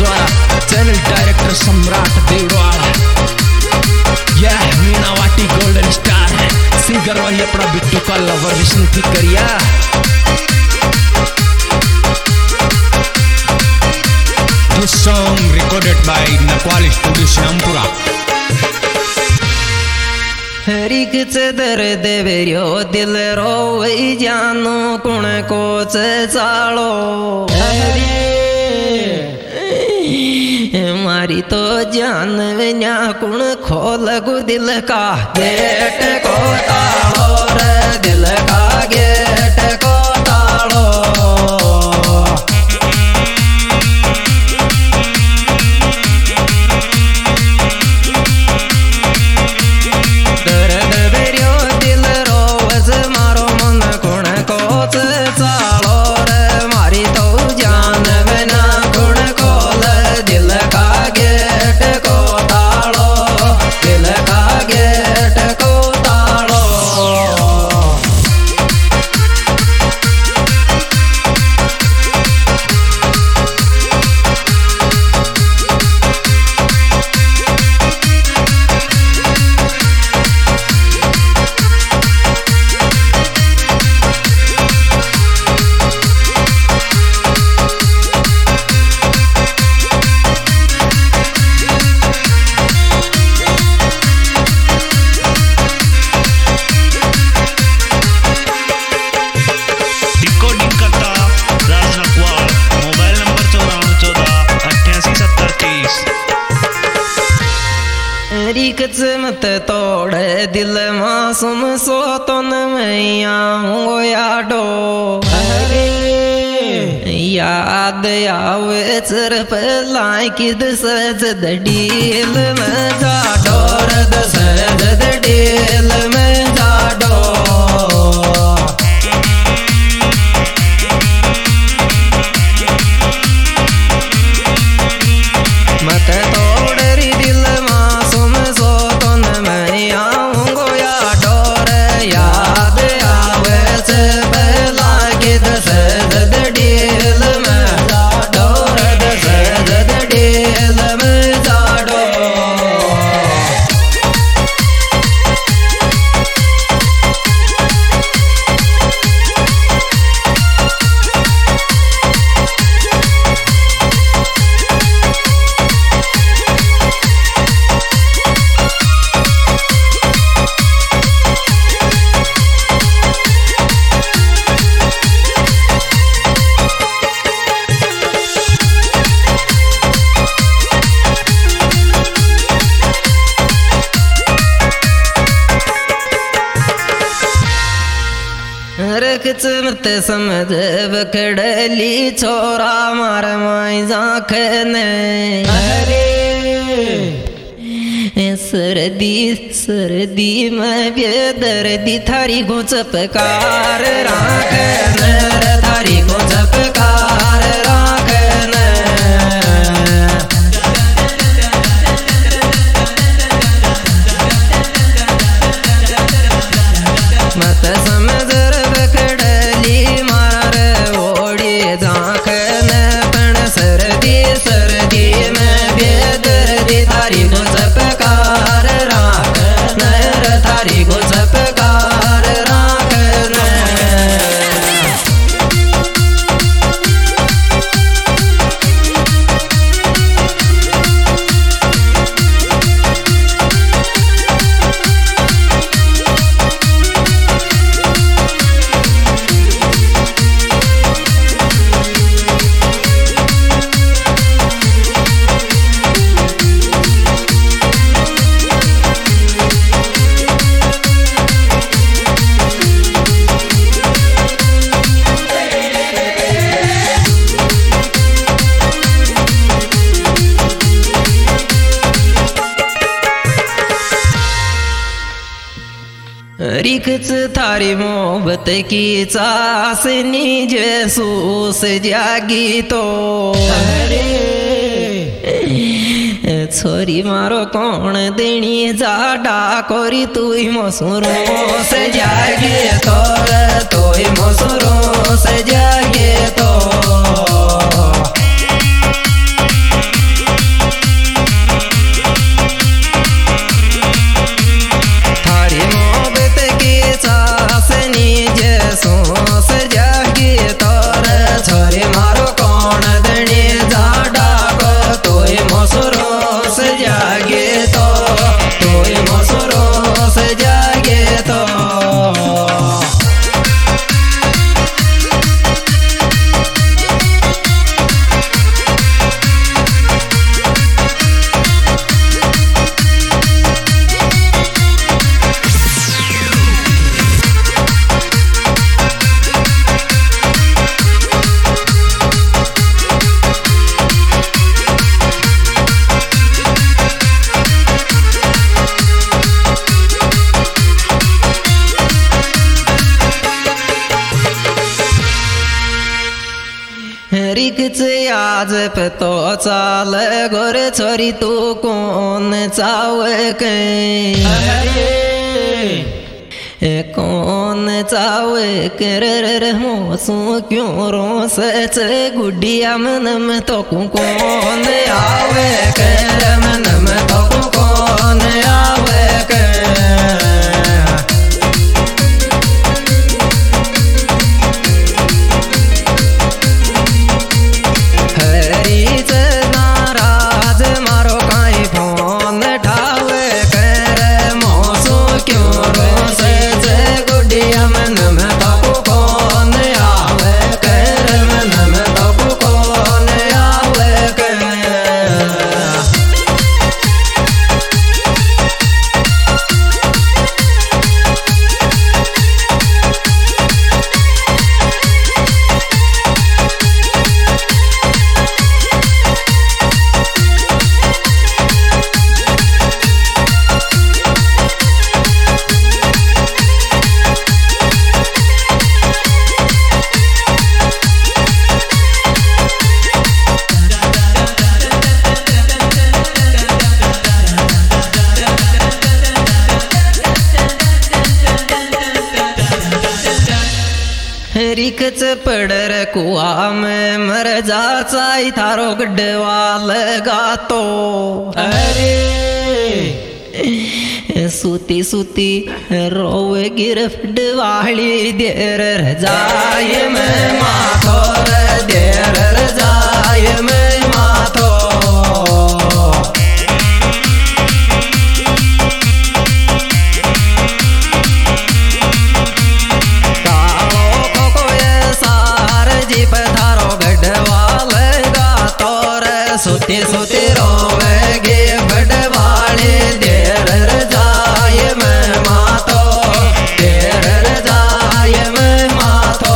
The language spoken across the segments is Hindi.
द्वारा चैनल डायरेक्टर सम्राट देववाड़ा, यह मीना वाटी गोल्डन स्टार सिंगर वही अपना बिट्टू का lover Vishnu Fikriya. This song recorded by Nakwali Studio Shampura। हरिक दर्द वेरियो दिल रोई जानो कुण को चालो, मारी तो जान विना कुण खोल गु दिल का गेट को तालो रे, दिल का गेट को तालो। रिकच मत तोड़े दिल मासूम सो तो न मैया हो याडो, याद आवे चर पलाई किद सजद डील में जाडो, रद सजद डील में जाडो। मत तोड़ री दिल मासूम सो तो न मैया हो याडो रे, याद आवे से पहला किद सजद डील में जाडो, रद सजद डील में जाडो। रखच मत समझ बकड़ली छोरा मार माई जाख ने, सर्दी सर्दी में बेदर्दी थारी को चपकार राख न, थारी को चपकार राख न। मत समझ बकड़ली मार ओड़ी जाख न, पण सर्दी सर्दी में बेदर्दी थारी को चपकार राख न, थारी को चपकार राख न। रिकच थारी मोहब्बत की चासनी जसूस जागी तो, छोरी मारो कौन देनी जाडा कोरी तू मसूरों से जागे तो, तू मसूरों से जागे तो। रिक्स आज पे तो चाल गोर छोरी तू कौन चावे कौन चावे कर मोसू क्यों रो सच गुडिया मन में तो कौन आवे कर मन में तो कौन आवे रिक्स पड़र कुआ में मर जा चाई थारो गड्ढवा लगा तो अरे सूती सूती रोवे गिरफ्ट वाली देर जाए में माथो देर जाए में माथो सोते सोते रोवेगे बड़वाले देर जाए मैं मातो देर जाए मैं मातो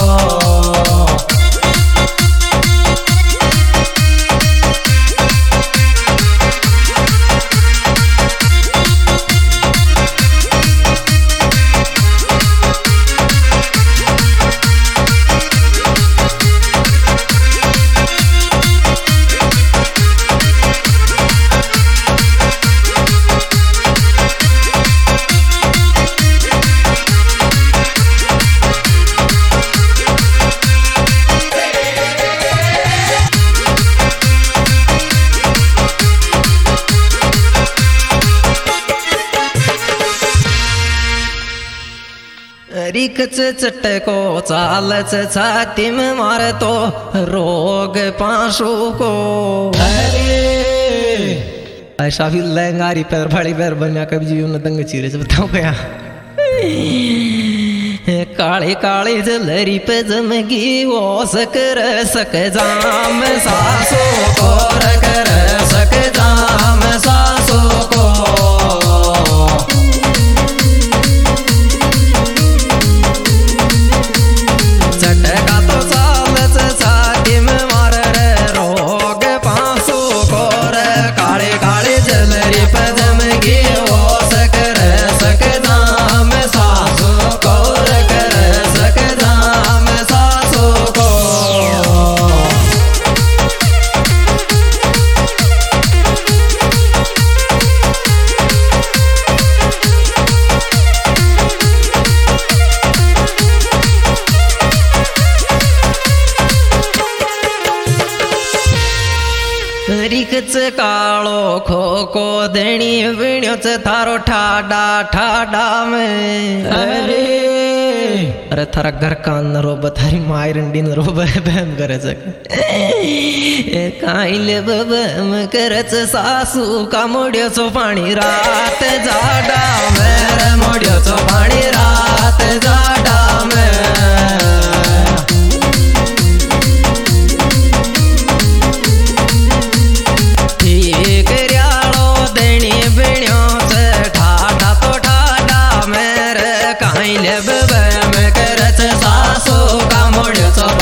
रिक्स चटको चालच छाती में मारे तो रोग पांसू को ऐसा भी लहंगारी पैर भाड़ी पैर बनिया कभी जीव न दंग चीरे से बताओ क्या काली काली जलरी पे जमगी वो सक जाम सासो को कर सक जाम सासो को रिक्स कालो खो को देनी विण्यो च थारो ठाडा ठाडा में अरे थारा घर का न रोब थारी माई रंडी न रोब बहम करे काइले बहम करे सासू का मोड़ियो चो पानी रात जाडा में मोड़ियो चो पानी रात जाडा में सासू का मोड़